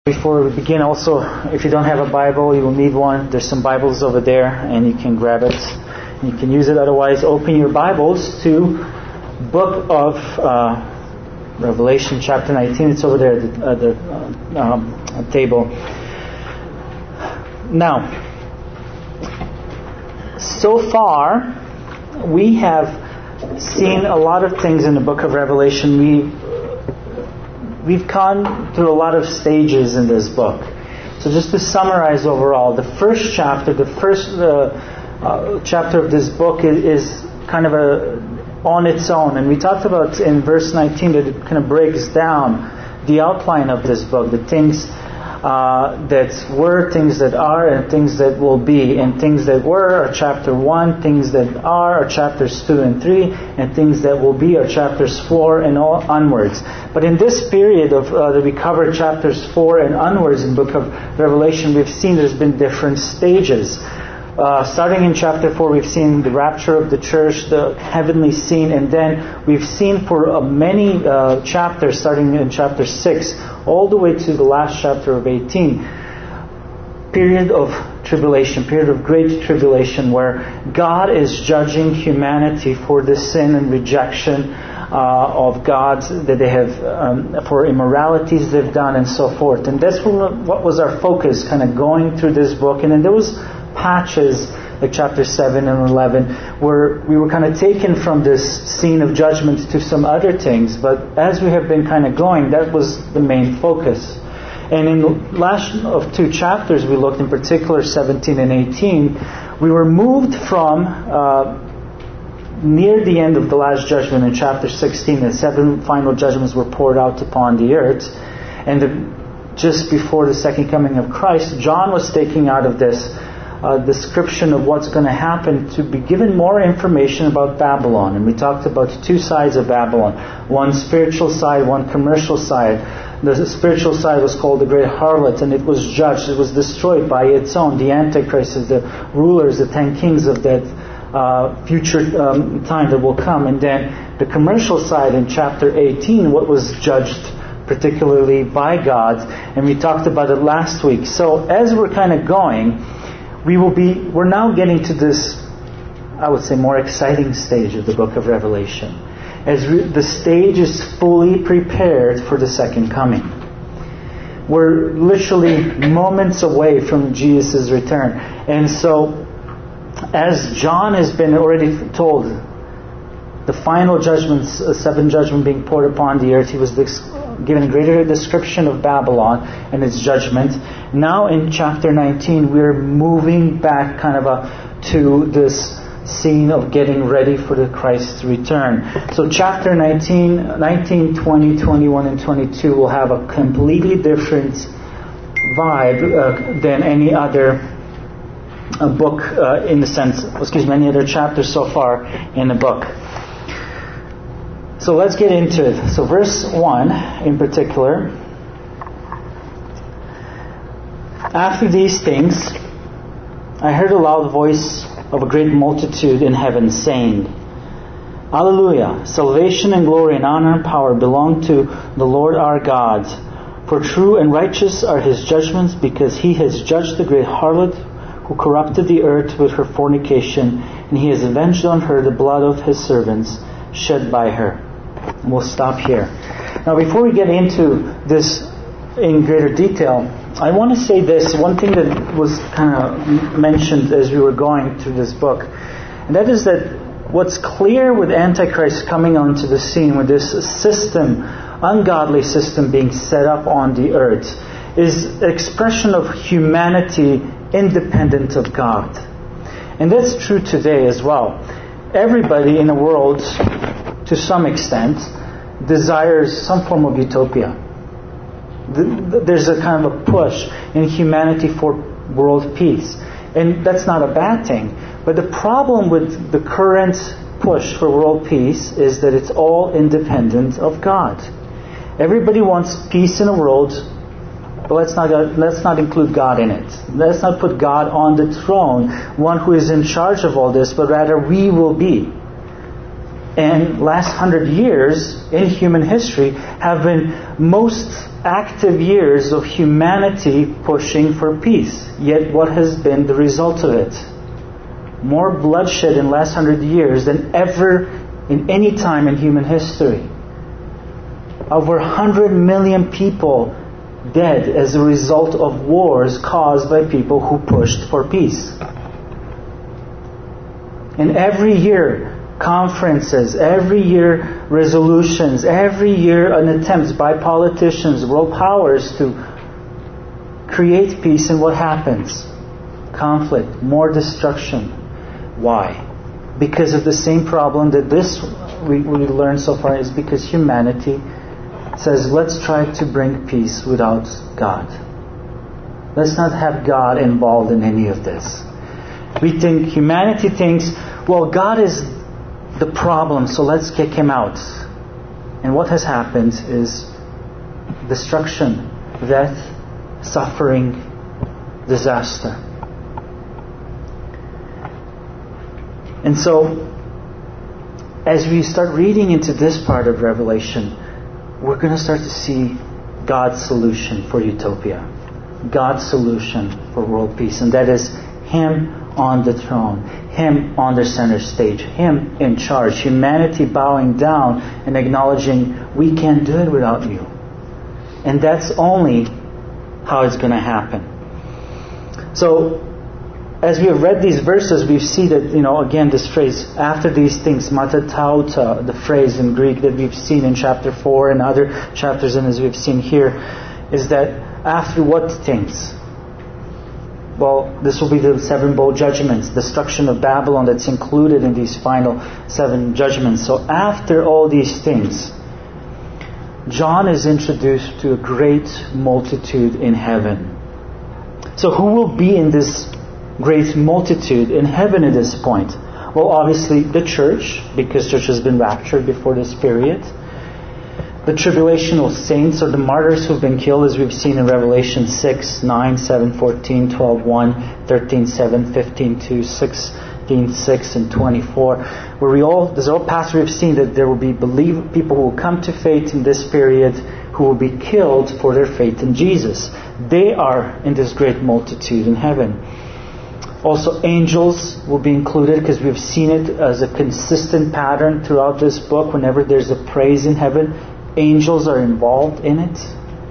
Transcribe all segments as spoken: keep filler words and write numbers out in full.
Before we begin, also, if you don't have a Bible, you will need one. There's some Bibles over there, and you can grab it. You can use it. Otherwise, open your Bibles to Book of uh, Revelation, chapter nineteen. It's over there at the, uh, the uh, um, table. Now, so far, we have seen a lot of things in the Book of Revelation. We We've gone through a lot of stages in this book. So just to summarize overall, the first chapter, the first uh, uh, chapter of this book is, is kind of a on its own. And we talked about in verse nineteen that it kind of breaks down the outline of this book, the things uh, that were, things that are, and things that will be. And things that were are chapter one, things that are are chapters two and three, and things that will be are chapters four and all onwards. But in this period of uh, that we covered chapters four and onwards in the book of Revelation, we've seen there's been different stages. Uh, starting in chapter four, we've seen the rapture of the church, the heavenly scene, and then we've seen for uh, many uh, chapters, starting in chapter six, all the way to the last chapter of eighteen, period of tribulation, period of great tribulation, where God is judging humanity for the sin and rejection Uh, of God that they have, um, for immoralities they've done and so forth. And that's what was our focus, kind of going through this book. And then there was patches, like chapter seven and eleven, where we were kind of taken from this scene of judgment to some other things. But as we have been kind of going, that was the main focus. And in the last of two chapters we looked, in particular seventeen and eighteen, we were moved from uh, near the end of the last judgment in chapter sixteen, the seven final judgments were poured out upon the earth. And the, just before the second coming of Christ, John was taking out of this uh, description of what's going to happen to be given more information about Babylon. And we talked about two sides of Babylon. One spiritual side, one commercial side. The spiritual side was called the Great Harlot, and it was judged. It was destroyed by its own. The Antichrist, the rulers, the ten kings of that Uh, future um, time that will come. And then the commercial side in chapter eighteen, what was judged particularly by God, and we talked about it last week. So as we're kind of going, we will be we're now getting to this, I would say, more exciting stage of the book of Revelation, as we, the stage is fully prepared for the second coming. We're literally moments away from Jesus' return. And so as John has been already told, the final judgments, uh, seven judgment being poured upon the earth, he was this, given a greater description of Babylon and its judgment. Now in chapter nineteen, we're moving back kind of a, to this scene of getting ready for the Christ's return. So chapter nineteen, nineteen, twenty, twenty-one, and twenty-two will have a completely different vibe uh, than any other a book uh, in the sense, excuse me, any other chapter so far in the book. So let's get into it. So verse one in particular. After these things, I heard a loud voice of a great multitude in heaven saying, Alleluia! Salvation and glory and honor and power belong to the Lord our God. For true and righteous are His judgments, because He has judged the great harlot who corrupted the earth with her fornication, and He has avenged on her the blood of His servants shed by her. And we'll stop here. Now, before we get into this in greater detail, I want to say this, one thing that was kind of mentioned as we were going through this book, and that is that what's clear with Antichrist coming onto the scene, with this system, ungodly system being set up on the earth, is an expression of humanity independent of God. And that's true today as well. Everybody in the world, to some extent, desires some form of utopia. There's a kind of a push in humanity for world peace. And that's not a bad thing. But the problem with the current push for world peace is that it's all independent of God. Everybody wants peace in the world, but let's not let's not include God in it. Let's not put God on the throne, one who is in charge of all this, but rather we will be. and last hundred years in human history have been most active years of humanity pushing for peace. Yet what has been the result of it? More bloodshed in the last hundred years than ever in any time in human history. Over one hundred million people dead as a result of wars caused by people who pushed for peace. And every year, conferences, every year resolutions, every year an attempt by politicians, world powers to create peace, and what happens? Conflict, more destruction. Why? Because of the same problem that this we, we learned so far, is because humanity says, let's try to bring peace without God. Let's not have God involved in any of this. We think, humanity thinks, well, God is the problem, so let's kick Him out. And what has happened is destruction, death, suffering, disaster. And so, as we start reading into this part of Revelation, we're going to start to see God's solution for utopia. God's solution for world peace. And that is Him on the throne. Him on the center stage. Him in charge. Humanity bowing down and acknowledging we can't do it without you. And that's only how it's going to happen. So, as we have read these verses, we see that, you know, again, this phrase, after these things, matatauta, the phrase in Greek that we've seen in chapter four and other chapters, and as we've seen here, is that after what things? Well, this will be the seven bowl judgments, destruction of Babylon that's included in these final seven judgments. So after all these things, John is introduced to a great multitude in heaven. So who will be in this great multitude in heaven at this point? Well, obviously the church, because church has been raptured before this period. The tribulational saints, or the martyrs who've been killed, as we've seen in Revelation six, nine, seven, fourteen, twelve, one, thirteen, seven, fifteen, two, sixteen, six, and twenty-four. Where we all, there's all past we've seen that there will be believe, people who will come to faith in this period who will be killed for their faith in Jesus. They are in this great multitude in heaven. Also, angels will be included, because we've seen it as a consistent pattern throughout this book. Whenever there's a praise in heaven, angels are involved in it.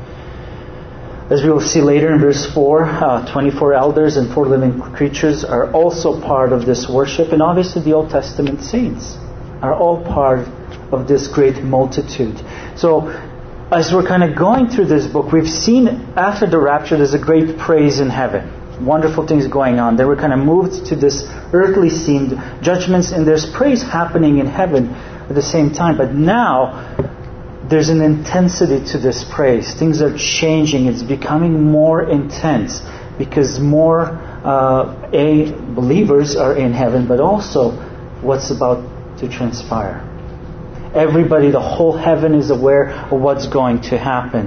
As we will see later in verse four, uh, twenty-four elders and four living creatures are also part of this worship. And obviously the Old Testament saints are all part of this great multitude. So, as we're kind of going through this book, we've seen after the rapture there's a great praise in heaven. Wonderful things going on. They were kind of moved to this earthly scene, judgments, and there's praise happening in heaven at the same time. But now there's an intensity to this praise. Things are changing. It's becoming more intense because more uh, a believers are in heaven, but also what's about to transpire. Everybody, the whole heaven is aware of what's going to happen.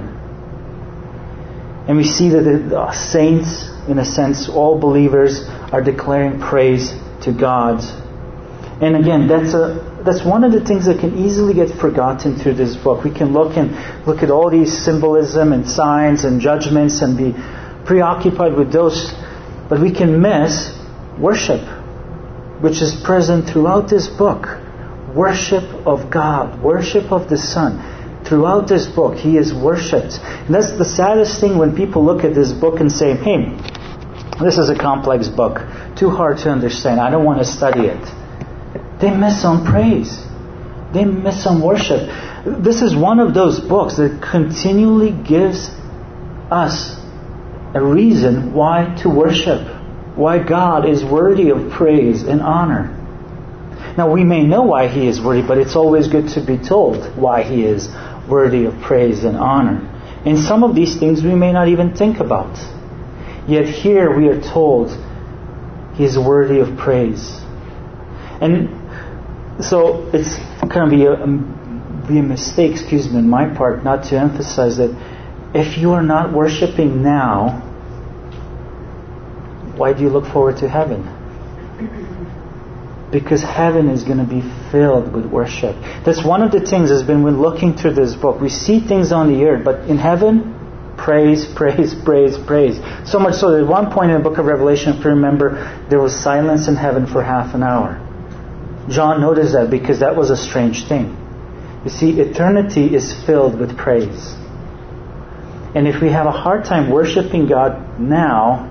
And we see that the saints, in a sense, all believers are declaring praise to God. And again, that's a that's one of the things that can easily get forgotten through this book. We can look and look at all these symbolism and signs and judgments and be preoccupied with those, but we can miss worship, which is present throughout this book. Worship of God, worship of the Son. Throughout this book, He is worshipped. And that's the saddest thing when people look at this book and say, hey, this is a complex book, too hard to understand, I don't want to study it. They miss on praise. They miss on worship. This is one of those books that continually gives us a reason why to worship, why God is worthy of praise and honor. Now, we may know why He is worthy, but it's always good to be told why He is worthy of praise and honor. And some of these things we may not even think about. Yet here we are told He is worthy of praise. And so it's going to be a, be a mistake, excuse me, on my part, not to emphasize that if you are not worshiping now, why do you look forward to heaven? Because heaven is going to be filled with worship. That's one of the things has been when looking through this book. We see things on the earth, but in heaven, praise, praise, praise, praise. So much so that at one point in the book of Revelation, if you remember, there was silence in heaven for half an hour. John noticed that because that was a strange thing. You see, eternity is filled with praise. And if we have a hard time worshiping God now,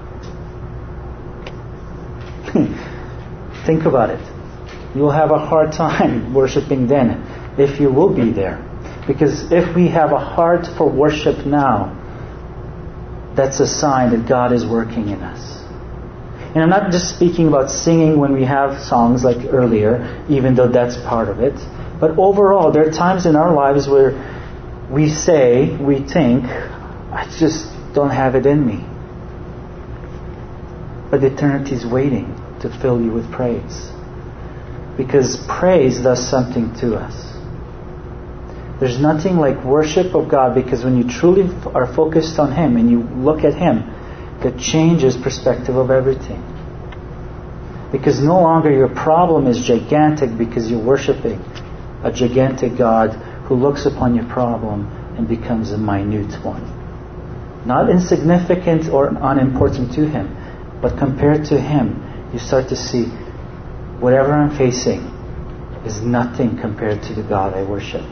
think about it. You'll have a hard time worshiping then, if you will be there. Because if we have a heart for worship now, that's a sign that God is working in us. And I'm not just speaking about singing when we have songs like earlier, even though that's part of it. But overall, there are times in our lives where we say, we think, I just don't have it in me. But eternity is waiting to fill you with praise. Because praise does something to us. There's nothing like worship of God, because when you truly are focused on Him and you look at Him, that changes perspective of everything. Because no longer your problem is gigantic because you're worshiping a gigantic God who looks upon your problem and becomes a minute one. Not insignificant or unimportant to Him, but compared to Him, you start to see whatever I'm facing is nothing compared to the God I worship.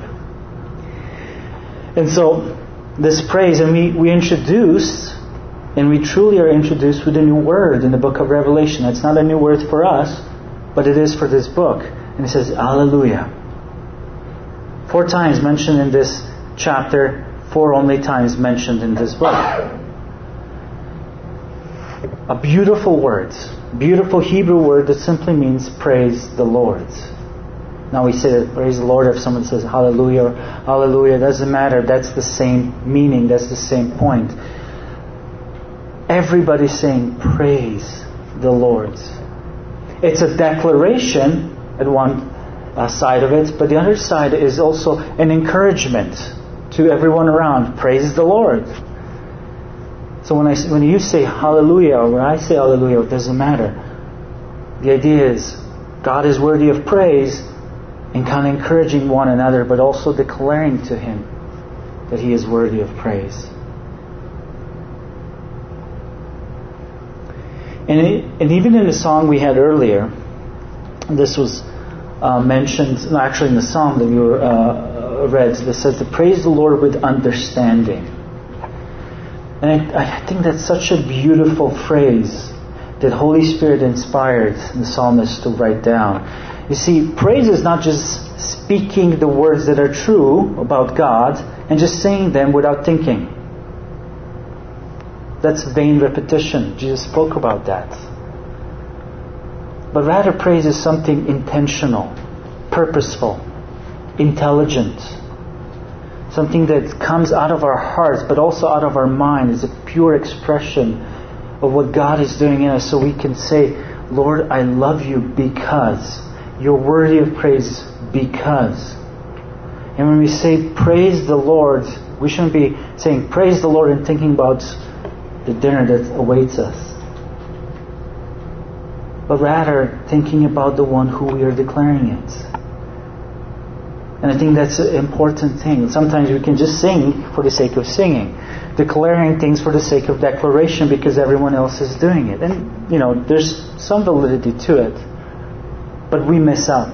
And so this praise, and we, we introduced, and we truly are introduced with a new word in the book of Revelation. It's not a new word for us, but it is for this book. And it says, Alleluia. Four times mentioned in this chapter, four only times mentioned in this book. A beautiful word, beautiful Hebrew word that simply means praise the Lord. Now we say that praise the Lord if someone says hallelujah or hallelujah. It doesn't matter. That's the same meaning. That's the same point. Everybody's saying praise the Lord. It's a declaration at one uh, side of it, but the other side is also an encouragement to everyone around. Praise the Lord. So when I when you say hallelujah or when I say hallelujah, it doesn't matter. The idea is God is worthy of praise, and kind of encouraging one another, but also declaring to Him that He is worthy of praise. And, it, and even in the song we had earlier, this was uh, mentioned, actually in the psalm that we were, uh, read, that says to praise the Lord with understanding. And I, I think that's such a beautiful phrase that Holy Spirit inspired the psalmist to write down. You see, praise is not just speaking the words that are true about God and just saying them without thinking. That's vain repetition. Jesus spoke about that. But rather, praise is something intentional, purposeful, intelligent. Something that comes out of our hearts, but also out of our mind. It's a pure expression of what God is doing in us. So we can say, Lord, I love you because you're worthy of praise because. And when we say praise the Lord, we shouldn't be saying praise the Lord and thinking about the dinner that awaits us. But rather thinking about the one who we are declaring it. And I think that's an important thing. Sometimes we can just sing for the sake of singing. Declaring things for the sake of declaration because everyone else is doing it. And, you know, there's some validity to it. But we miss out.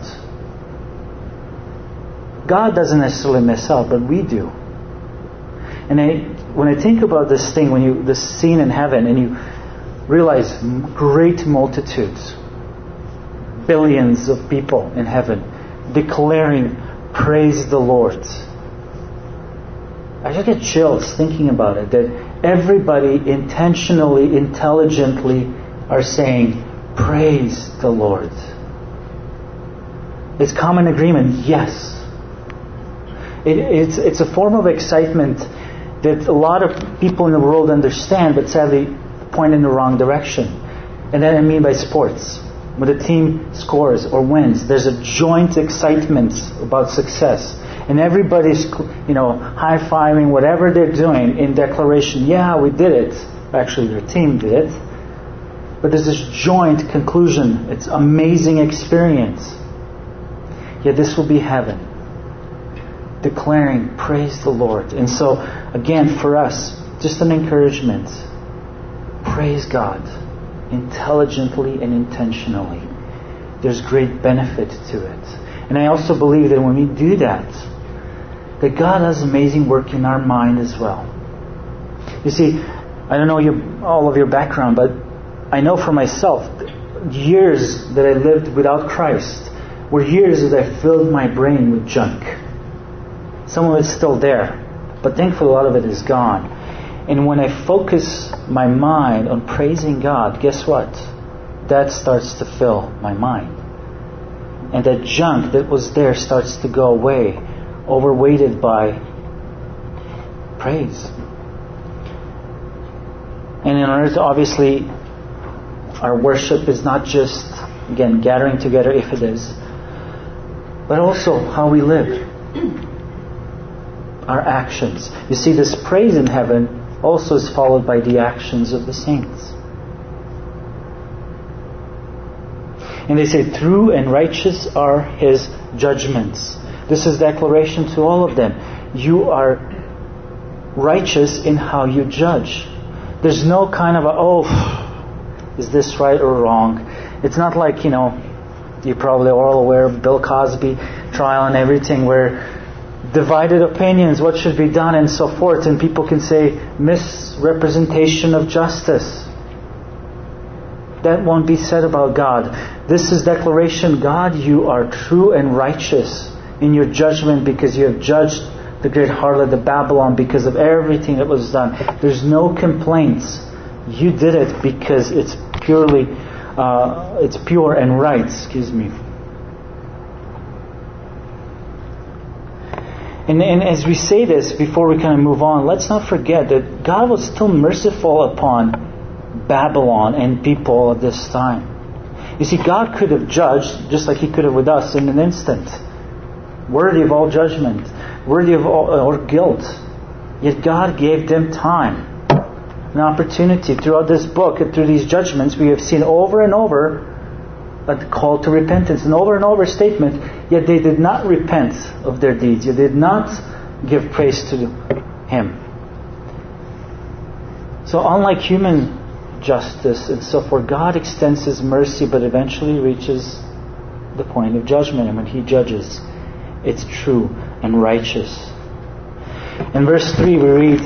God doesn't necessarily miss out, but we do. And I, when I think about this thing, when you this scene in heaven, and you realize great multitudes, billions of people in heaven, declaring, praise the Lord. I just get chills thinking about it, that everybody intentionally, intelligently are saying, praise the Lord. It's common agreement, yes. It, it's, it's a form of excitement that a lot of people in the world understand, but sadly point in the wrong direction. And that I mean by sports. When a team scores or wins, there's a joint excitement about success. And everybody's, you know, high-fiving whatever they're doing in declaration. Yeah, we did it. Actually, their team did it. But there's this joint conclusion. It's amazing experience. Yet this will be heaven, declaring, praise the Lord. And so, again, for us, just an encouragement. Praise God intelligently and intentionally. There's great benefit to it. And I also believe that when we do that, that God has amazing work in our mind as well. You see, I don't know your, all of your background, but I know for myself, years that I lived without Christ were years that I filled my brain with junk. Some of it's still there, but thankfully a lot of it is gone. And when I focus my mind on praising God, guess what? That starts to fill my mind. And that junk that was there starts to go away, overweighted by praise. And in order to, obviously, our worship is not just, again, gathering together, if it is, but also how we live. Our actions. You see, this praise in heaven also is followed by the actions of the saints. And they say, true and righteous are His judgments. This is declaration to all of them. You are righteous in how you judge. There's no kind of a, oh, is this right or wrong? It's not like, you know, you probably are all aware of Bill Cosby trial and everything, where divided opinions, what should be done and so forth, and people can say misrepresentation of justice. That won't be said about God. This is declaration, God, you are true and righteous in your judgment because you have judged the great harlot of Babylon because of everything that was done. There's no complaints. You did it because it's purely, uh, it's pure and right. Excuse me. And, and as we say this, before we kind of move on, let's not forget that God was still merciful upon Babylon and people at this time. You see, God could have judged just like He could have with us in an instant. Worthy of all judgment. Worthy of all or guilt. Yet God gave them time. An opportunity. Throughout this book and through these judgments, we have seen over and over a call to repentance. And over and over a statement, yet they did not repent of their deeds. Yet they did not give praise to Him. So unlike human justice and so forth, God extends His mercy but eventually reaches the point of judgment. And when He judges, it's true and righteous. In verse three we read,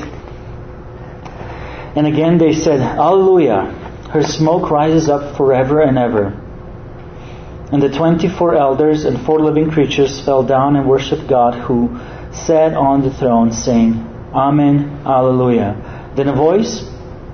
and again they said, Alleluia, her smoke rises up forever and ever. And the twenty-four elders and four living creatures fell down and worshipped God who sat on the throne, saying, Amen, Alleluia. Then a voice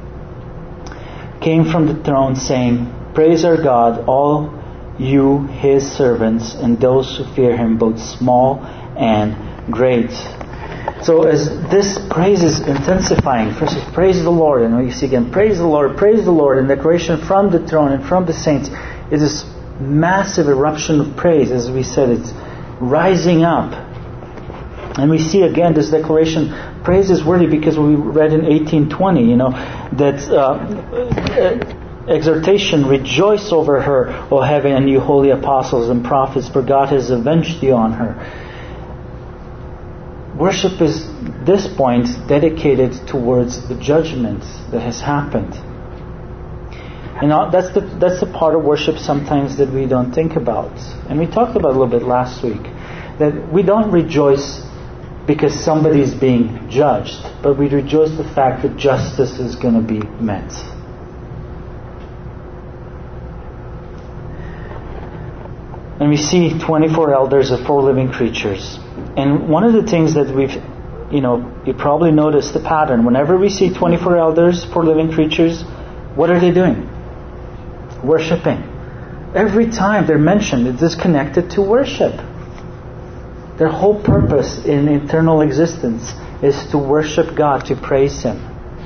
came from the throne saying, Praise our God, all you His servants, and those who fear Him, both small and great. So as this praise is intensifying, first praise the Lord, and we see again, praise the Lord, praise the Lord, and declaration from the throne and from the saints is this massive eruption of praise. As we said, it's rising up. And we see again this declaration, praise is worthy, because we read in eighteen twenty, you know, that uh, exhortation, rejoice over her, O heaven, and you holy apostles and prophets, for God has avenged you on her. Worship is, this point, dedicated towards the judgment that has happened. And that's the that's the part of worship sometimes that we don't think about. And we talked about a little bit last week, that we don't rejoice because somebody is being judged, but we rejoice the fact that justice is going to be met. And we see twenty-four elders of four living creatures. And one of the things that we've, you know, you probably noticed the pattern. Whenever we see twenty-four elders, four living creatures, what are they doing? Worshipping. Every time they're mentioned, it is connected to worship. Their whole purpose in eternal existence is to worship God, to praise Him.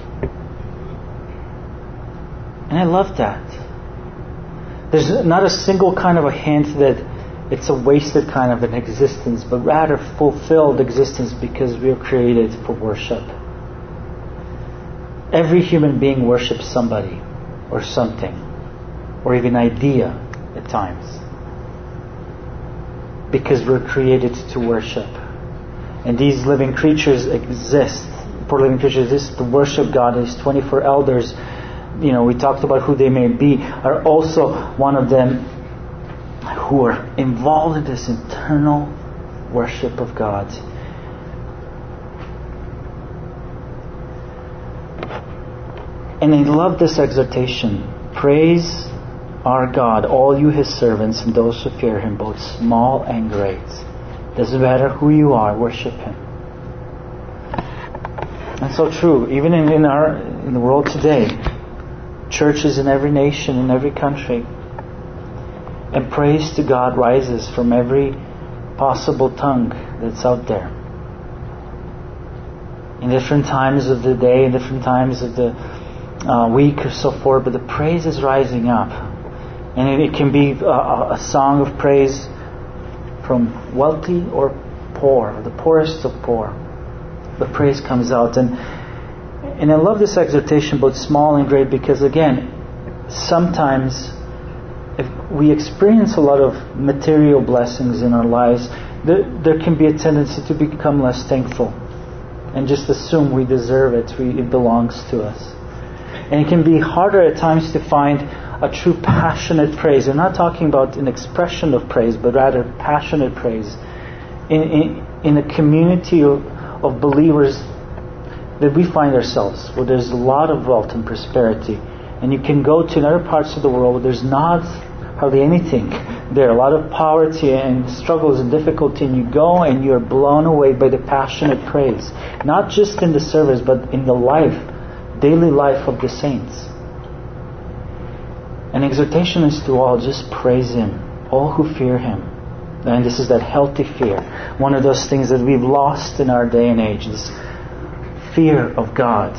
And I love that. There's not a single kind of a hint that it's a wasted kind of an existence, but rather fulfilled existence, because we are created for worship. Every human being worships somebody or something. or even idea at times. Because we're created to worship. And these living creatures exist. For living creatures exist to worship God. These twenty-four elders, you know, we talked about who they may be, are also one of them who are involved in this eternal worship of God. And I love this exhortation. Praise our God, all you His servants and those who fear Him, both small and great. Doesn't matter who you are, worship Him. And so true, even in, in our in the world today, churches in every nation, in every country, and praise to God rises from every possible tongue that's out there. In different times of the day, in different times of the uh, week or so forth, but the praise is rising up. And it, it can be a, a song of praise from wealthy or poor, the poorest of poor. The praise comes out. And and I love this exhortation, both small and great, because again, sometimes if we experience a lot of material blessings in our lives, there, there can be a tendency to become less thankful and just assume we deserve it, we, it belongs to us. And it can be harder at times to find a true passionate praise. I'm not talking about an expression of praise, but rather passionate praise in, in, in a community of, of believers that we find ourselves, where there's a lot of wealth and prosperity. And you can go to other parts of the world where there's not hardly anything there, a lot of poverty and struggles and difficulty, and you go and you're blown away by the passionate praise, not just in the service but in the life, daily life of the saints. An exhortation is to all, just praise Him, all who fear Him. And this is that healthy fear, one of those things that we've lost in our day and age, this fear of God.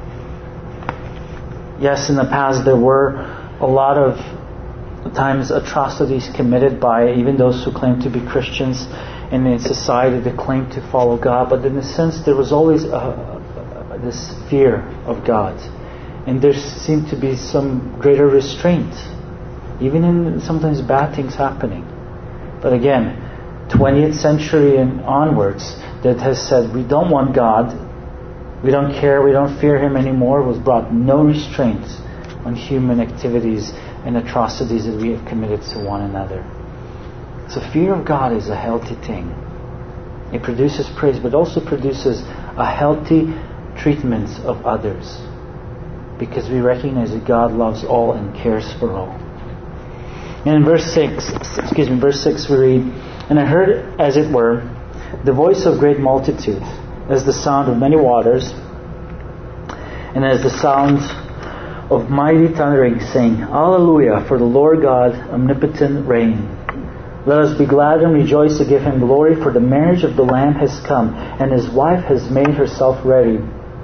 Yes, in the past there were a lot of times atrocities committed by even those who claim to be Christians, and in society that claim to follow God, but in a sense there was always a, a, this fear of God, and there seemed to be some greater restraint, even in sometimes bad things happening. But again, twentieth century and onwards, that has said we don't want God, we don't care, we don't fear Him anymore, was brought no restraints on human activities and atrocities that we have committed to one another. So fear of God is a healthy thing. It produces praise, but also produces a healthy treatment of others, because we recognize that God loves all and cares for all. And in verse six, excuse me, verse six we read, "And I heard, as it were, the voice of great multitude, as the sound of many waters, and as the sound of mighty thundering, saying, Alleluia, for the Lord God omnipotent reign. Let us be glad and rejoice to give Him glory, for the marriage of the Lamb has come, and His wife has made herself ready.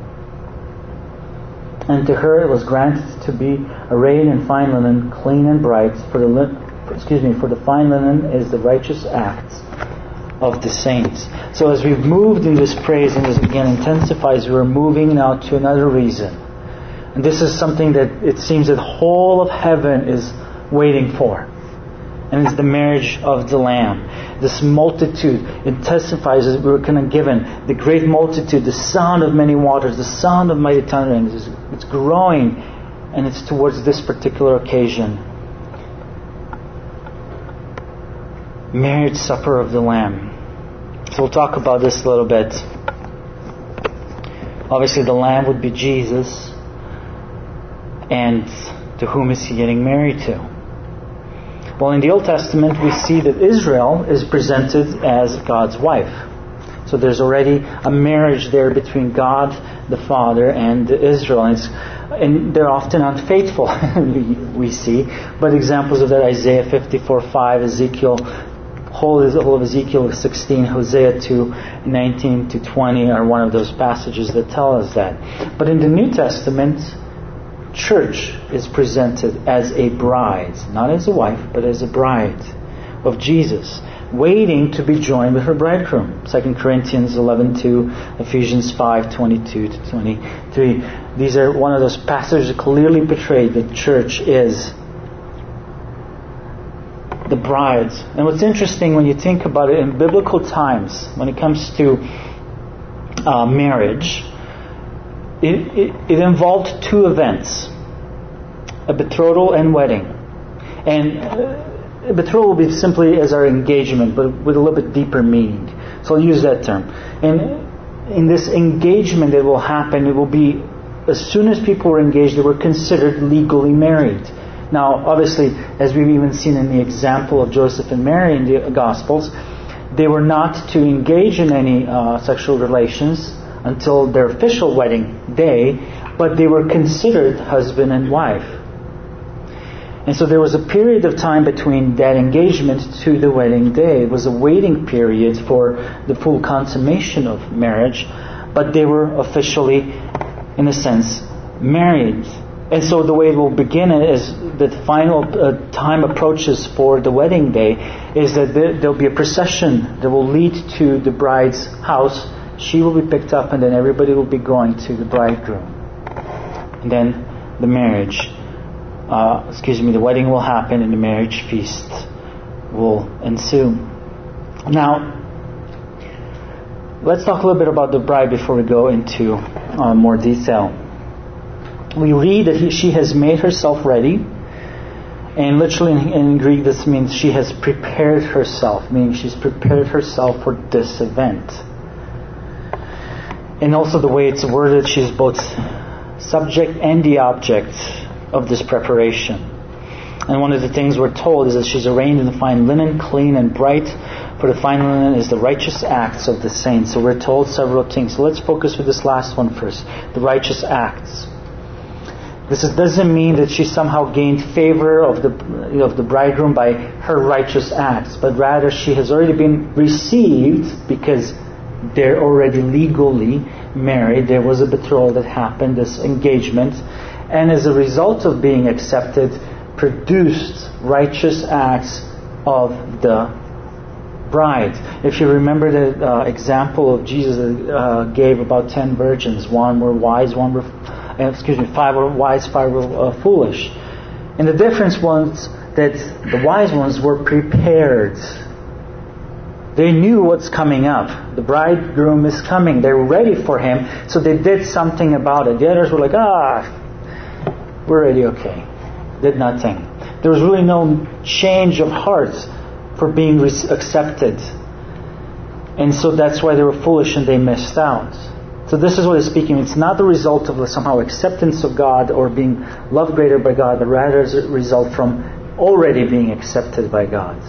And to her it was granted to be arrayed in fine linen, clean and bright, for the li- excuse me, for the fine linen is the righteous acts of the saints." So as we've moved in this praise, and this again intensifies, we're moving now to another reason. And this is something that it seems that the whole of heaven is waiting for. And it's the marriage of the Lamb. This multitude intensifies as we were kind of given. The great multitude, the sound of many waters, the sound of mighty thunderings. It's, it's growing, and it's towards this particular occasion. Marriage supper of the Lamb. So we'll talk about this a little bit. Obviously the Lamb would be Jesus. And to whom is He getting married to? Well, in the Old Testament we see that Israel is presented as God's wife. So there's already a marriage there between God the Father and Israel. And, it's, and they're often unfaithful, we see. But examples of that, Isaiah fifty-four five, Ezekiel, whole of Ezekiel sixteen, Hosea two nineteen to twenty are one of those passages that tell us that. But in the New Testament, church is presented as a bride, not as a wife, but as a bride of Jesus, waiting to be joined with her bridegroom. Second Corinthians eleven two, Ephesians five twenty-two to twenty-three. These are one of those passages that clearly portray that church is the bride. And what's interesting when you think about it in biblical times, when it comes to uh, marriage, it, it, it involved two events, a betrothal and wedding. And uh, betrothal will be simply as our engagement, but with a little bit deeper meaning. So I'll use that term. And in this engagement that will happen, it will be, as soon as people were engaged, they were considered legally married. Now, obviously, as we've even seen in the example of Joseph and Mary in the Gospels, they were not to engage in any uh, sexual relations until their official wedding day, but they were considered husband and wife. And so there was a period of time between that engagement to the wedding day. It was a waiting period for the full consummation of marriage, but they were officially, in a sense, married. And so the way it will begin is that the final uh, time approaches for the wedding day is that there will be a procession that will lead to the bride's house. She will be picked up, and then everybody will be going to the bridegroom. And then the marriage, uh, excuse me, the wedding will happen and the marriage feast will ensue. Now, let's talk a little bit about the bride before we go into uh, more detail. We read that he, she has made herself ready, and literally in, in Greek this means she has prepared herself, meaning she's prepared herself for this event. And also the way it's worded, she's both subject and the object of this preparation. And one of the things we're told is that she's arrayed in fine linen, clean and bright, for the fine linen is the righteous acts of the saints. So we're told several things. So let's focus with this last one first, the righteous acts. This is, doesn't mean that she somehow gained favor of the you know, of the bridegroom by her righteous acts, but rather she has already been received because they're already legally married. There was a betrothal that happened, this engagement, and as a result of being accepted, produced righteous acts of the bride. If you remember the uh, example of Jesus that uh, gave about ten virgins, one were wise, one were excuse me, five were wise, five were uh, foolish. And the difference was that the wise ones were prepared. They knew what's coming up. The bridegroom is coming. They were ready for him, so they did something about it. The others were like, ah, we're already okay. Did nothing. There was really no change of heart for being re- accepted. And so that's why they were foolish and they missed out. So this is what it's speaking. It's not the result of somehow acceptance of God or being loved greater by God, but rather as a result from already being accepted by God.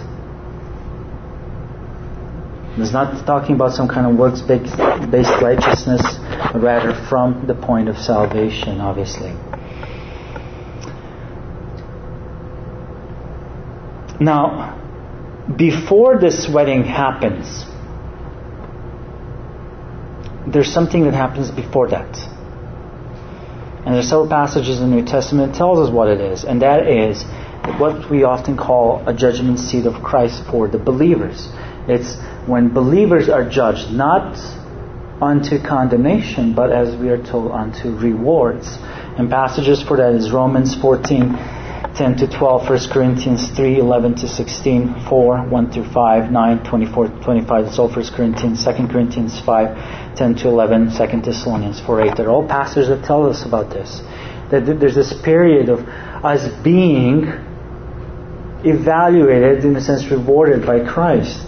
It's not talking about some kind of works-based righteousness, but rather from the point of salvation, obviously. Now, before this wedding happens, there's something that happens before that. And there's several passages in the New Testament that tells us what it is. And that is what we often call a judgment seat of Christ for the believers. It's when believers are judged, not unto condemnation, but as we are told, unto rewards. And passages for that is Romans fourteen, ten to twelve, First Corinthians three, eleven to sixteen, four, one through five, nine, twenty-four, twenty-five. It's all First Corinthians, Second Corinthians five, ten to eleven, Second Thessalonians four, eight. They're all passages that tell us about this. That there's this period of us being evaluated, in a sense rewarded by Christ.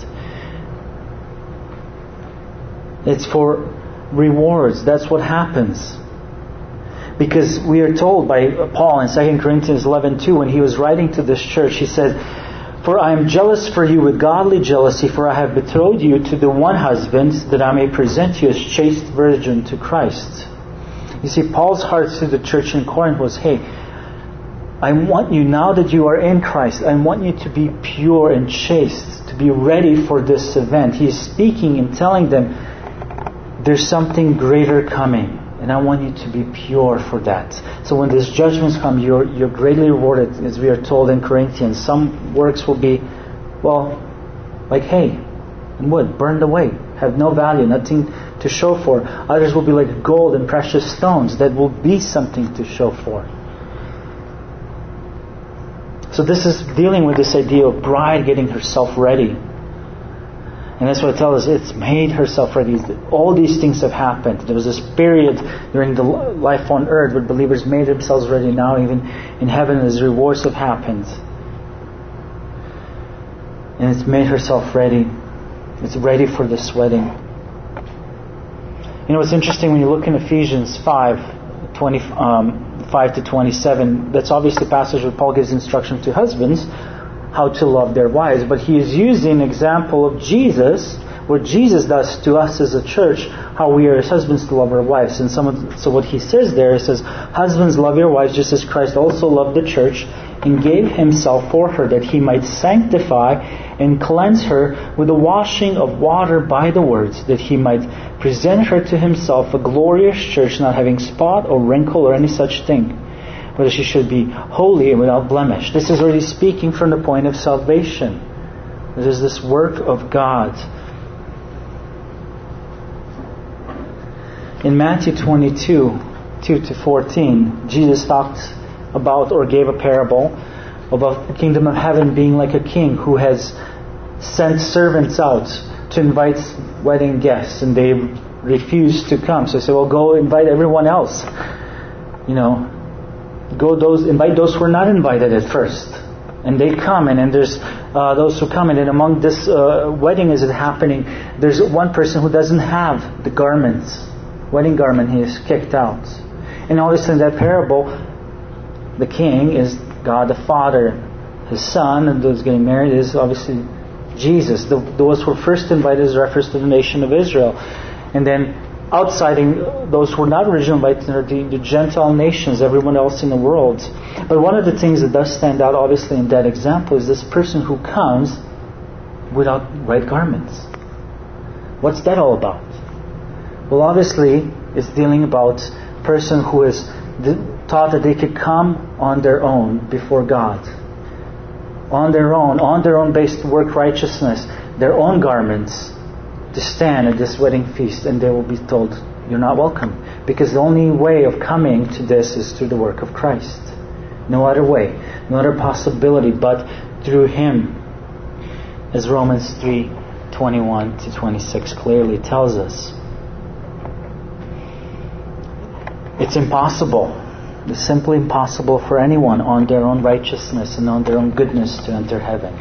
It's for rewards. That's what happens. Because we are told by Paul in Second Corinthians eleven two, when he was writing to this church, he said, "For I am jealous for you with godly jealousy, for I have betrothed you to the one husband, that I may present you as chaste virgin to Christ." You see, Paul's heart to the church in Corinth was, hey, I want you, now that you are in Christ, I want you to be pure and chaste, to be ready for this event. He is speaking and telling them, there's something greater coming, and I want you to be pure for that. So when these judgments come, you're you're greatly rewarded, as we are told in Corinthians. Some works will be, well, like hay and wood, burned away, have no value, nothing to show for. Others will be like gold and precious stones that will be something to show for. So So this is dealing with this idea of bride getting herself ready. And that's what it tells us. It's made herself ready. All these things have happened. There was this period during the life on earth where believers made themselves ready. Now even in heaven, these rewards have happened. And it's made herself ready. It's ready for this wedding. You know, it's interesting when you look in Ephesians five, twenty, um, five to twenty-seven. That's obviously a passage where Paul gives instruction to husbands how to love their wives. But he is using an example of Jesus, what Jesus does to us as a church, how we are as husbands to love our wives. And some of, so what he says there, he says, husbands, love your wives just as Christ also loved the church and gave himself for her, that he might sanctify and cleanse her with the washing of water by the words, that he might present her to himself a glorious church, not having spot or wrinkle or any such thing, but that she should be holy and without blemish. This is already speaking from the point of salvation. This is this work of God. In Matthew twenty-two, two to fourteen, Jesus talked about or gave a parable about the kingdom of heaven being like a king who has sent servants out to invite wedding guests, and they refuse to come. So he said, well, go invite everyone else. You know, go those invite those who are not invited at first. And they come, and then there's uh, those who come, and then among this uh, wedding is it happening, there's one person who doesn't have the garments, wedding garment. He is kicked out. And obviously in that parable, the king is God the Father. His son, and those getting married, is obviously Jesus. The, those who were first invited is reference to the nation of Israel. And then outsiding those who were not originally invited are the, the Gentile nations, everyone else in the world. But one of the things that does stand out obviously in that example is this person who comes without white garments. What's that all about? Well, obviously it's dealing about a person who is taught that they could come on their own before God. On their own, on their own based work righteousness, their own garments, to stand at this wedding feast, and they will be told, you're not welcome. Because the only way of coming to this is through the work of Christ. No other way, no other possibility but through Him. As Romans three, twenty-one to twenty-six clearly tells us. It's impossible. It's simply impossible for anyone on their own righteousness and on their own goodness to enter heaven.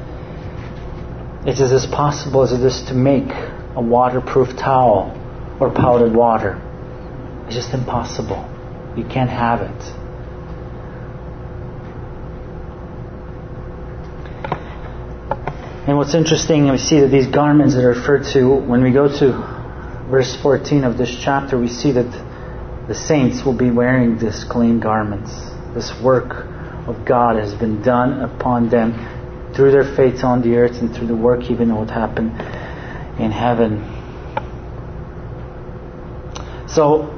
It is as possible as it is to make a waterproof towel or powdered water. It's just impossible. You can't have it. And what's interesting, we see that these garments that are referred to, when we go to verse fourteen of this chapter, we see that the saints will be wearing these clean garments. This work of God has been done upon them through their faith on the earth and through the work even what happened in heaven. So,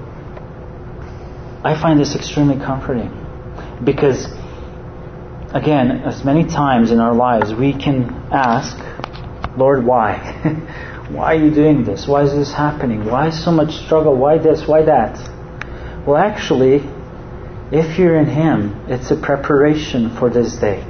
I find this extremely comforting. Because, again, as many times in our lives we can ask, Lord, why? Why are you doing this? Why is this happening? Why so much struggle? Why this? Why that? Well, actually, if you're in Him, it's a preparation for this day.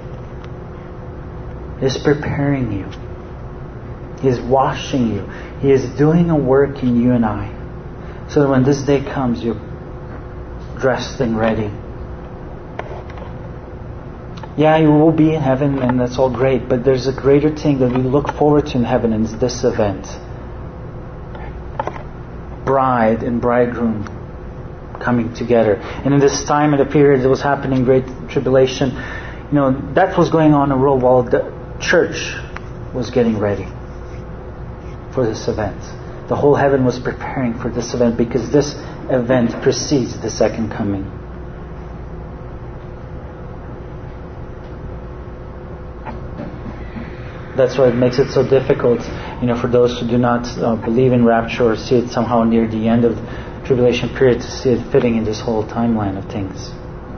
He's preparing you. He is washing you. He is doing a work in you and I. So that when this day comes, you're dressed and ready. Yeah, you will be in heaven, and that's all great. But there's a greater thing that we look forward to in heaven, and it's this event. Bride and bridegroom coming together. And in this time and the period that was happening, Great Tribulation, you know, that was going on in the world while the church was getting ready for this event. The whole heaven was preparing for this event because this event precedes the second coming. That's why it makes it so difficult, you know, for those who do not uh, believe in rapture or see it somehow near the end of the tribulation period to see it fitting in this whole timeline of things.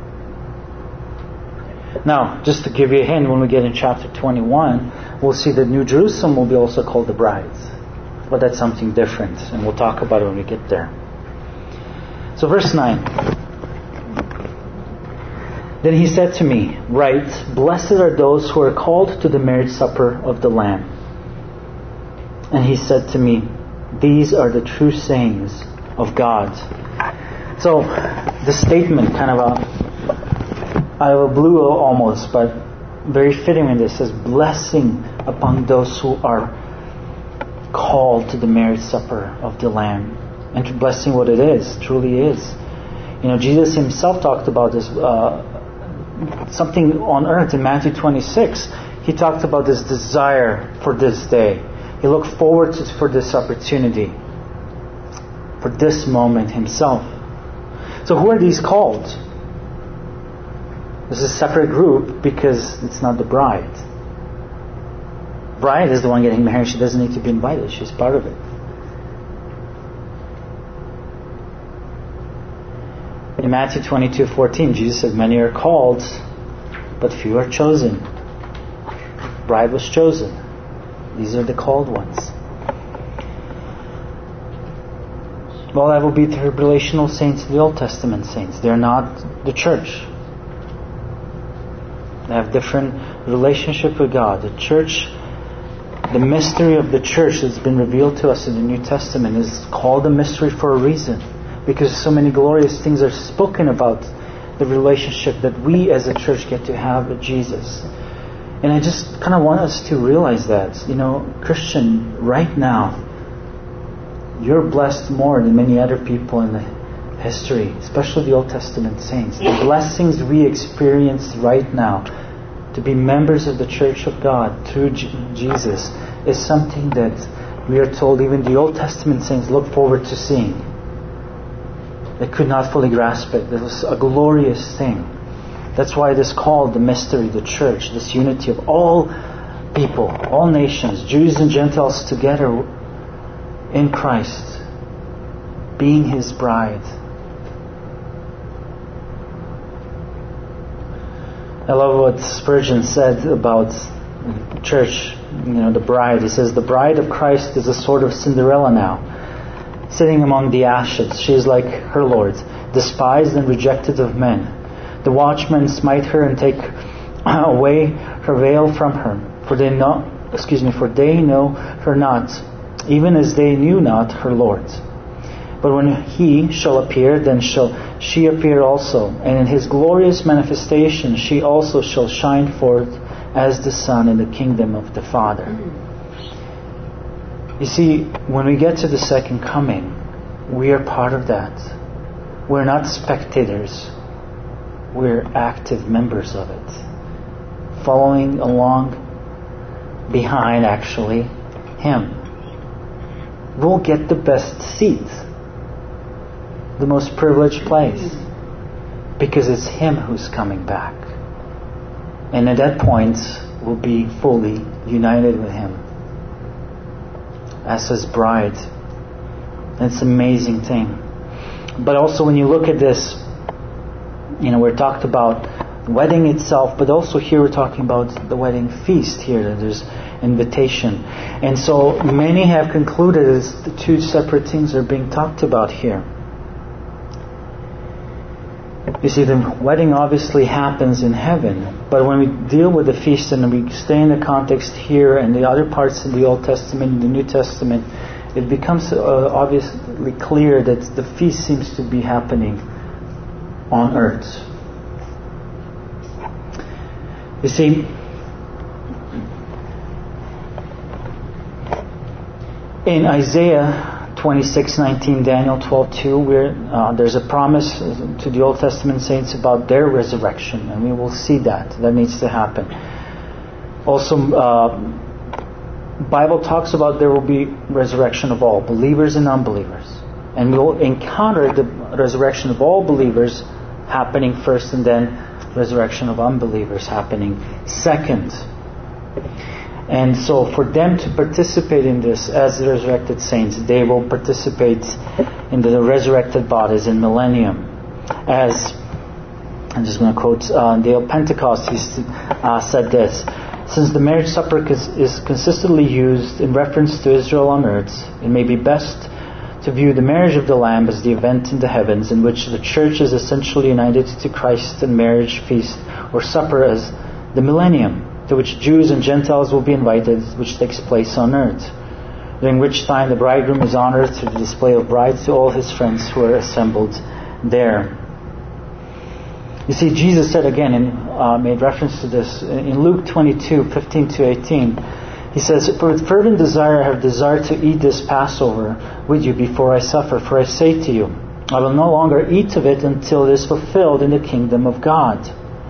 Now, just to give you a hint, when we get in chapter twenty-one, we'll see that New Jerusalem will be also called the bride. But that's something different, and we'll talk about it when we get there. So verse nine. Then he said to me, "Write, blessed are those who are called to the marriage supper of the Lamb." And he said to me, "These are the true sayings of God." So, the statement, kind of a, out of a blue almost, but very fitting in this, says, "Blessing upon those who are called to the marriage supper of the Lamb." And to blessing what it is, truly is. You know, Jesus himself talked about this, uh, something on earth in Matthew twenty-six. He talked about this desire for this day. He looked forward to, for this opportunity, for this moment himself. So who are these called? This is a separate group because it's not the bride. Bride is the one getting married. She doesn't need to be invited. She's part of it. In Matthew twenty-two fourteen, Jesus said, "Many are called, but few are chosen." Bride was chosen. These are the called ones. Well, that will be the tribulational saints, the Old Testament saints. They're not the church. They have different relationship with God. The church, the mystery of the church that's been revealed to us in the New Testament is called a mystery for a reason. Because so many glorious things are spoken about the relationship that we as a church get to have with Jesus. And I just kind of want us to realize that, you know, Christian, right now, you're blessed more than many other people in the history, especially the Old Testament saints. The blessings we experience right now to be members of the Church of God through J- Jesus is something that we are told even the Old Testament saints look forward to seeing. They could not fully grasp it. It was a glorious thing. That's why it is called the mystery, the church, this unity of all people, all nations, Jews and Gentiles together in Christ, being His bride. I love what Spurgeon said about church, you know, the bride. He says, "The bride of Christ is a sort of Cinderella now, sitting among the ashes. She is like her Lord, despised and rejected of men. The watchmen smite her and take away her veil from her, for they know, excuse me, for they know her not, even as they knew not her Lord. But when He shall appear, then shall she appear also, and in His glorious manifestation she also shall shine forth as the sun in the kingdom of the Father." You see, when we get to the second coming, we are part of that. We're not spectators. We're active members of it, following along behind, actually, Him. We'll get the best seat, the most privileged place, because it's Him who's coming back. And at that point, we'll be fully united with Him as His bride. And it's an amazing thing. But also when you look at this, you know, we're talked about the wedding itself, but also here we're talking about the wedding feast here. That there's invitation. And so many have concluded as the two separate things are being talked about here. You see, the wedding obviously happens in heaven, but when we deal with the feast and we stay in the context here and the other parts in the Old Testament and the New Testament, it becomes uh, obviously clear that the feast seems to be happening on earth. You see, in Isaiah twenty-six nineteen, Daniel twelve two, where uh, there's a promise to the Old Testament saints about their resurrection, and we will see that. That needs to happen. Also, uh, Bible talks about there will be resurrection of all, believers and unbelievers. And we'll encounter the resurrection of all believers happening first, and then resurrection of unbelievers happening second. And so for them to participate in this as the resurrected saints, they will participate in the resurrected bodies in millennium. As, I'm just going to quote uh, Dale Pentecost, he uh, said this: "Since the marriage supper is consistently used in reference to Israel on earth, it may be best to view the marriage of the Lamb as the event in the heavens in which the church is essentially united to Christ and marriage feast or supper as the millennium, to which Jews and Gentiles will be invited, which takes place on earth, during which time the bridegroom is honored through the display of brides to all his friends who are assembled there. You see, Jesus said again, and uh, made reference to this in Luke twenty-two, fifteen to eighteen. He says, "For with fervent desire I have desired to eat this Passover with you before I suffer. For I say to you, I will no longer eat of it until it is fulfilled in the kingdom of God."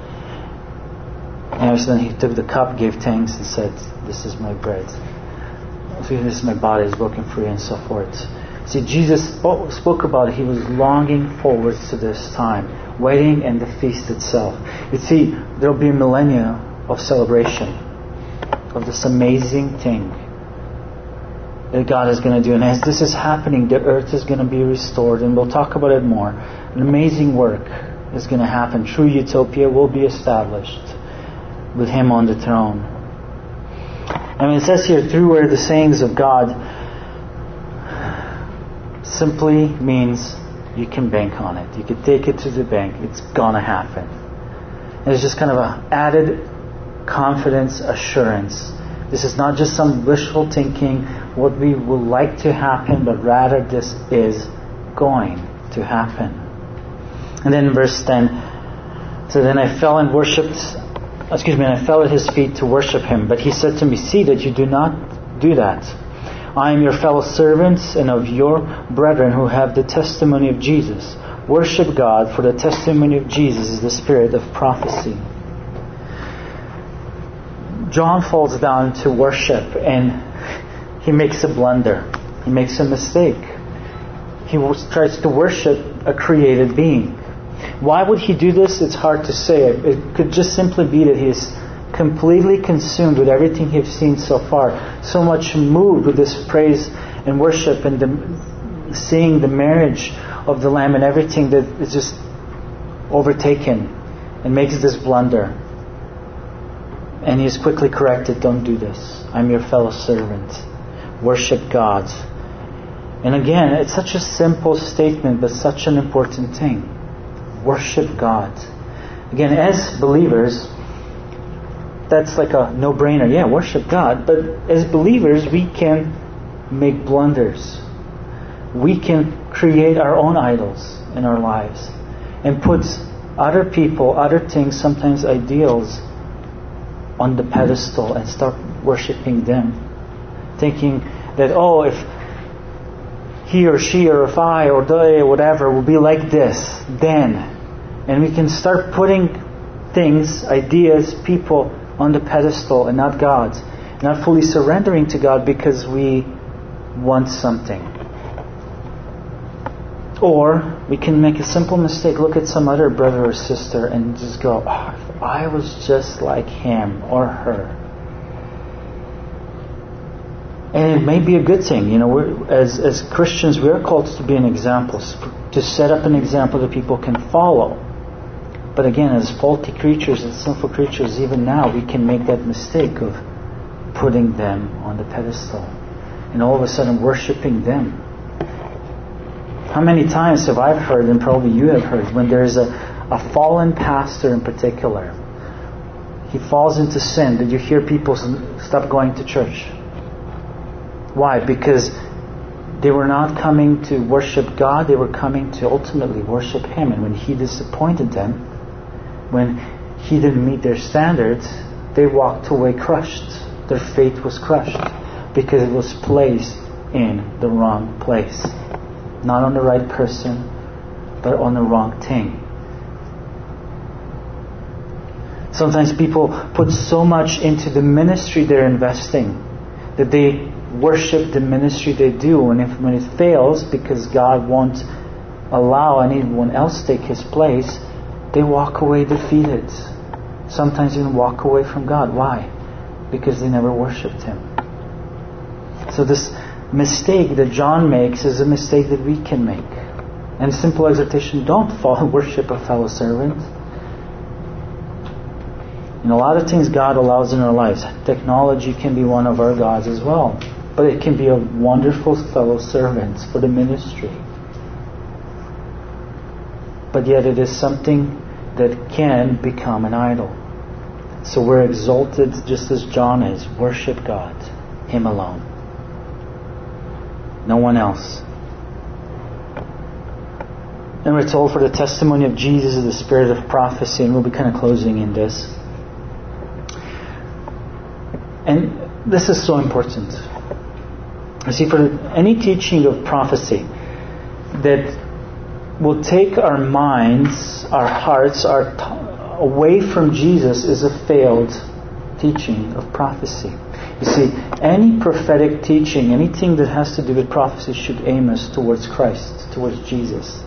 And then he took the cup, gave thanks, and said, "This is my bread. This is my body, is broken for you," and so forth. See, Jesus spoke about it. He was longing forward to this time, waiting and the feast itself. You see, there will be a millennia of celebration of this amazing thing that God is going to do. And as this is happening, the earth is going to be restored. And we'll talk about it more. An amazing work is going to happen. True utopia will be established with Him on the throne. And it says here, through where the sayings of God simply means you can bank on it. You can take it to the bank. It's going to happen. And it's just kind of an added confidence, assurance. This is not just some wishful thinking, what we would like to happen, but rather this is going to happen. And then in verse ten, so then I fell and worshipped, excuse me, and I fell at His feet to worship Him. But He said to me, "See that you do not do that. I am your fellow servants and of your brethren who have the testimony of Jesus. Worship God, for the testimony of Jesus is the spirit of prophecy." John falls down to worship and he makes a blunder. He makes a mistake. He tries to worship a created being. Why would he do this? It's hard to say. It could just simply be that he is completely consumed with everything he's seen so far. So much moved with this praise and worship and the, seeing the marriage of the Lamb and everything that is just overtaken and makes this blunder. And he is quickly corrected, "Don't do this. I'm your fellow servant. Worship God." And again, it's such a simple statement, but such an important thing. Worship God. Again, as believers, that's like a no-brainer. Yeah, worship God. But as believers, we can make blunders. We can create our own idols in our lives and put other people, other things, sometimes ideals, on the pedestal and start worshipping them. Thinking that, oh, if he or she or if I or they or whatever will be like this, then. And we can start putting things, ideas, people on the pedestal and not God. Not fully surrendering to God because we want something. Or we can make a simple mistake. Look at some other brother or sister and just go, oh, if I was just like him or her. And it may be a good thing. You know, we're, as, as Christians, we are called to be an example, to set up an example that people can follow. But again, as faulty creatures, as sinful creatures, even now, we can make that mistake of putting them on the pedestal. And all of a sudden worshipping them. How many times have I heard, and probably you have heard, when there is a, a fallen pastor in particular, he falls into sin, that you hear people stop going to church. Why? Because they were not coming to worship God, they were coming to ultimately worship Him. And when He disappointed them, when He didn't meet their standards, they walked away crushed. Their faith was crushed because it was placed in the wrong place. Not on the right person, but on the wrong thing. Sometimes people put so much into the ministry they're investing that they worship the ministry they do, and if when it fails because God won't allow anyone else take His place, they walk away defeated. Sometimes even walk away from God. Why? Because they never worshipped Him. So this mistake that John makes is a mistake that we can make. And simple exhortation, don't fall and worship a fellow servant. And a lot of things God allows in our lives. Technology can be one of our gods as well. but it can be a wonderful fellow servant for the ministry. But yet it is something that can become an idol. So we're exalted just as John is. Worship God, Him alone. No one else. And we're told for the testimony of Jesus is the spirit of prophecy, and we'll be kind of closing in this. And this is so important. You see, for any teaching of prophecy that will take our minds, our hearts, our t- away from Jesus is a failed teaching of prophecy. You see, any prophetic teaching, anything that has to do with prophecy should aim us towards Christ, towards Jesus.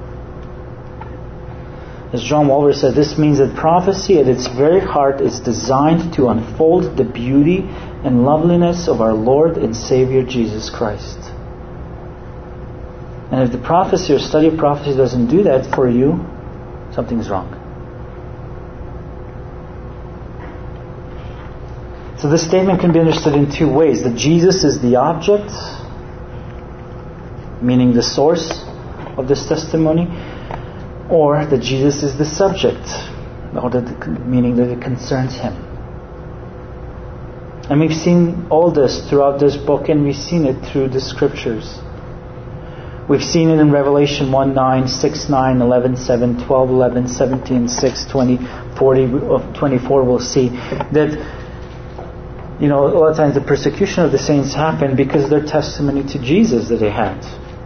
As John Walvoord said, this means that prophecy at its very heart is designed to unfold the beauty and loveliness of our Lord and Savior Jesus Christ. And if the prophecy or study of prophecy doesn't do that for you, something's wrong. So this statement can be understood in two ways. That Jesus is the object, meaning the source of this testimony, or that Jesus is the subject, or that, meaning that it concerns Him. And we've seen all this throughout this book, and we've seen it through the Scriptures. We've seen it in Revelation one nine, six nine, eleven seven, twelve eleven, seventeen six, twenty, forty, twenty-four. We'll see that, you know, a lot of times the persecution of the saints happened because of their testimony to Jesus that they had.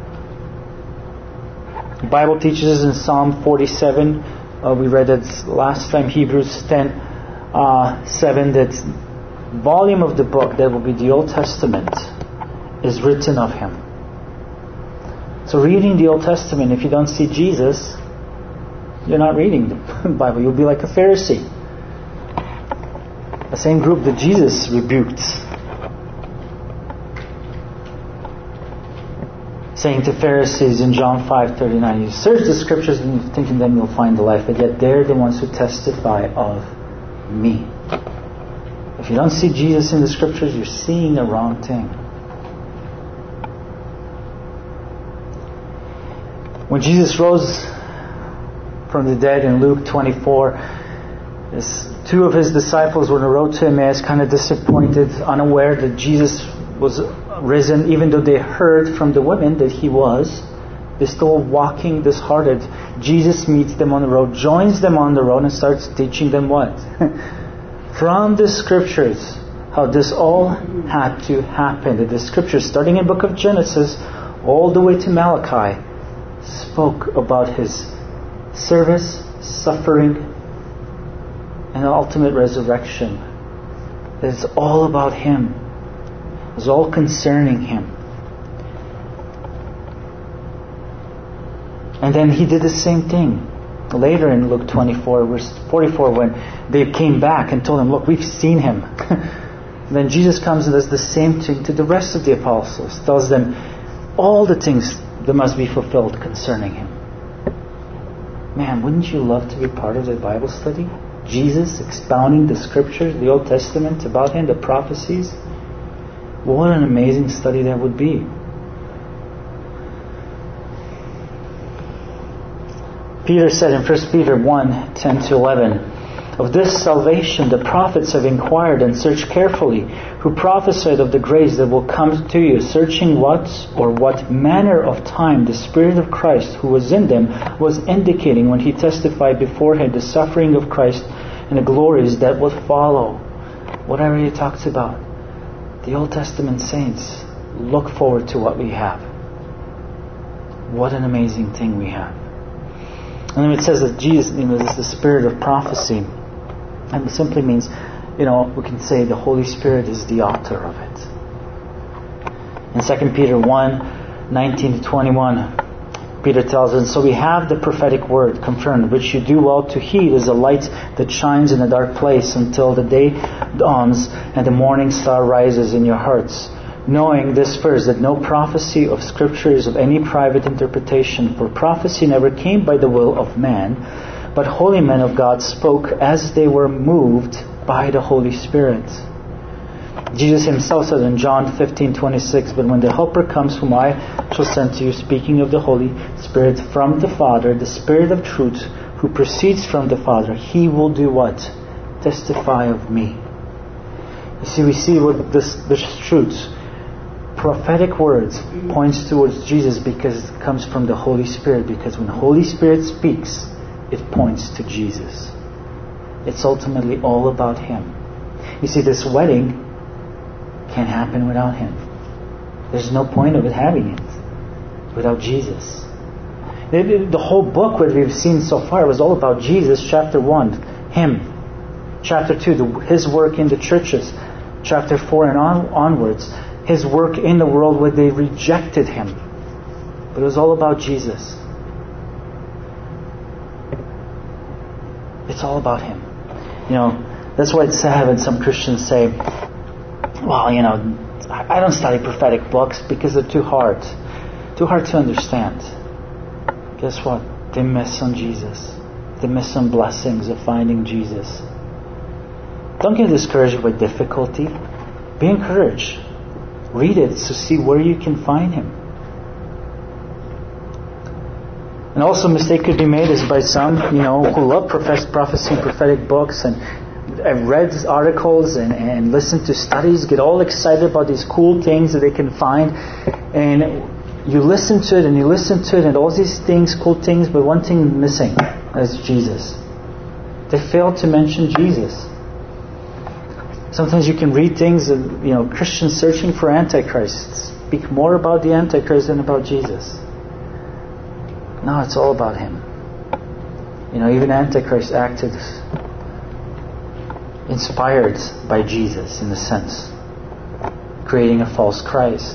The Bible teaches us in Psalm forty-seven, uh, we read it last time, Hebrews ten, uh, seven, that volume of the book that will be the Old Testament is written of Him. So reading the Old Testament, if you don't see Jesus, you're not reading the Bible. You'll be like a Pharisee. The same group that Jesus rebuked, saying to Pharisees in John five thirty-nine, you search the Scriptures and you think in them you'll find the life, but yet they're the ones who testify of me. If you don't see Jesus in the Scriptures, you're seeing the wrong thing. When Jesus rose from the dead in Luke twenty-four, this, two of His disciples were on the road to Emmaus, kind of disappointed, unaware that Jesus was risen, even though they heard from the women that He was. They're still walking disheartened. Jesus meets them on the road, joins them on the road, and starts teaching them what? From the Scriptures, how this all had to happen. That the Scriptures, starting in the book of Genesis, all the way to Malachi, spoke about His service, suffering, and ultimate resurrection. It's all about Him. It's all concerning Him. And then He did the same thing later in Luke twenty-four, verse forty-four, when they came back and told Him, look, we've seen Him. Then Jesus comes and does the same thing to the rest of the apostles. Tells them all the things that must be fulfilled concerning Him. Man, wouldn't you love to be part of the Bible study? Jesus expounding the Scriptures, the Old Testament, about Him, the prophecies. What an amazing study that would be. Peter said in First Peter one, ten to eleven, of this salvation the prophets have inquired and searched carefully, who prophesied of the grace that will come to you, searching what or what manner of time the Spirit of Christ who was in them was indicating when He testified beforehand the suffering of Christ and the glories that would follow. What I already talked about. The Old Testament saints look forward to what we have. What an amazing thing we have. And then it says that Jesus, you know, is the spirit of prophecy. And it simply means, you know, we can say the Holy Spirit is the author of it. In Second Peter one, nineteen to twenty-one, Peter tells us, so we have the prophetic word confirmed, which you do well to heed as a light that shines in a dark place until the day dawns and the morning star rises in your hearts. Knowing this first, that no prophecy of Scripture is of any private interpretation, for prophecy never came by the will of man, but holy men of God spoke as they were moved by the Holy Spirit. Jesus himself said in John fifteen twenty-six, "But when the Helper comes, whom I shall send to you," speaking of the Holy Spirit from the Father, the Spirit of truth, who proceeds from the Father, He will do what? Testify of me. You see, we see what this, this truth, prophetic words, points towards Jesus because it comes from the Holy Spirit. Because when the Holy Spirit speaks, it points to Jesus. It's ultimately all about Him. You see, this wedding can't happen without Him. There's no point of it having it without Jesus. The whole book, what we've seen so far, was all about Jesus. Chapter one, Him. Chapter two, the, His work in the churches. Chapter four and on, onwards, His work in the world where they rejected Him. But it was all about Jesus. It's all about Him. You know, that's why it's sad when some Christians say, well, you know, I don't study prophetic books because they're too hard. Too hard to understand. Guess what? They miss on Jesus. They miss on blessings of finding Jesus. Don't get discouraged by difficulty. Be encouraged. Read it to see where you can find Him. And also a mistake could be made is by some, you know, who love profess, prophecy and prophetic books and have read articles and, and listen to studies, get all excited about these cool things that they can find. And you listen to it and you listen to it and all these things, cool things, but one thing missing is Jesus. They fail to mention Jesus. Sometimes you can read things, and, you know, Christians searching for Antichrist speak more about the Antichrist than about Jesus. No, it's all about Him. You know, even Antichrist acted inspired by Jesus in a sense, creating a false Christ.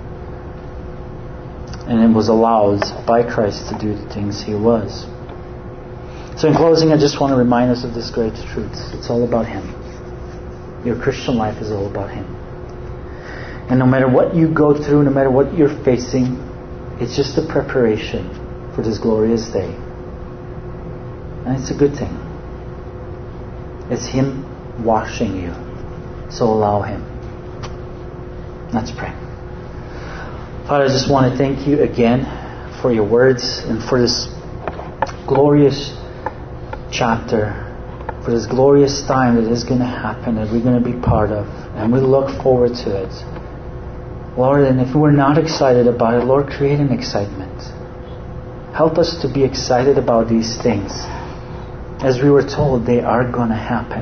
And it was allowed by Christ to do the things He was. So in closing, I just want to remind us of this great truth. It's all about Him. Your Christian life is all about Him. And no matter what you go through, no matter what you're facing, it's just a preparation for this glorious day. And it's a good thing. It's Him washing you. So allow Him. Let's pray. Father, I just want to thank You again for Your words and for this glorious chapter, for this glorious time that is going to happen, that we're going to be part of. And we look forward to it. Lord, and if we're not excited about it, Lord, create an excitement. Help us to be excited about these things. As we were told, they are going to happen.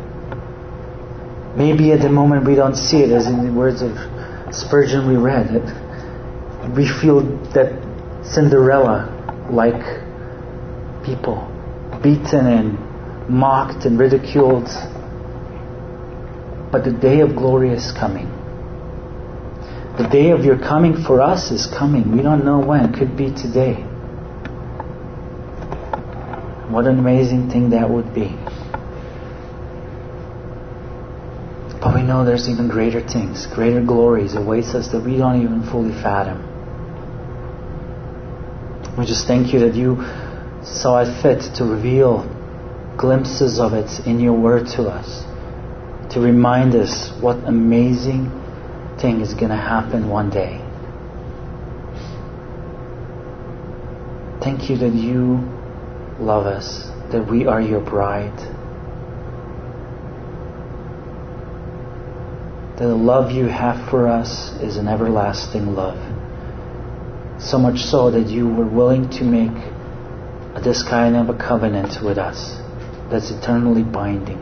Maybe at the moment we don't see it, as in the words of Spurgeon we read it. We feel that Cinderella-like people, beaten and mocked and ridiculed. But the day of glory is coming. The day of Your coming for us is coming. We don't know when. It could be today. What an amazing thing that would be. But we know there's even greater things, greater glories awaits us that we don't even fully fathom. We just thank You that You saw it fit to reveal glimpses of it in Your word to us, to remind us what amazing thing is going to happen one day. Thank You that You love us, that we are Your bride, that the love You have for us is an everlasting love. So much so that You were willing to make this kind of a covenant with us that's eternally binding.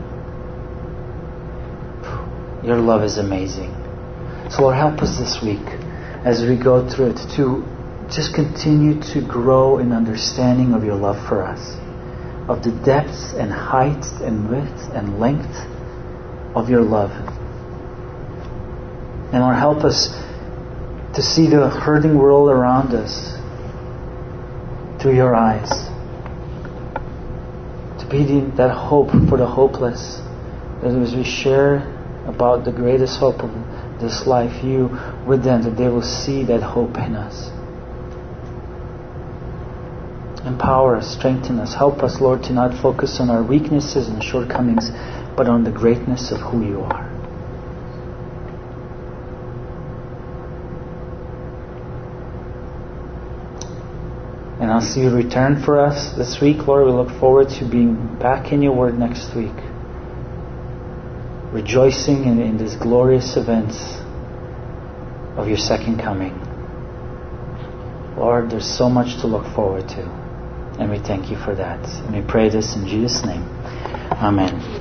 Your love is amazing. So Lord, help us this week as we go through it to just continue to grow in understanding of Your love for us, of the depth and height and width and length of Your love. And Lord, help us to see the hurting world around us through Your eyes, to be the, that hope for the hopeless, that as we share about the greatest hope of this life, You with them, that they will see that hope in us. Empower us, strengthen us, help us, Lord, to not focus on our weaknesses and shortcomings, but on the greatness of who You are. as you return for us this week, Lord, we look forward to being back in your word next week, rejoicing in, in these glorious events of your second coming. Lord, there's so much to look forward to, and we thank you for that. And we pray this in Jesus' name. Amen.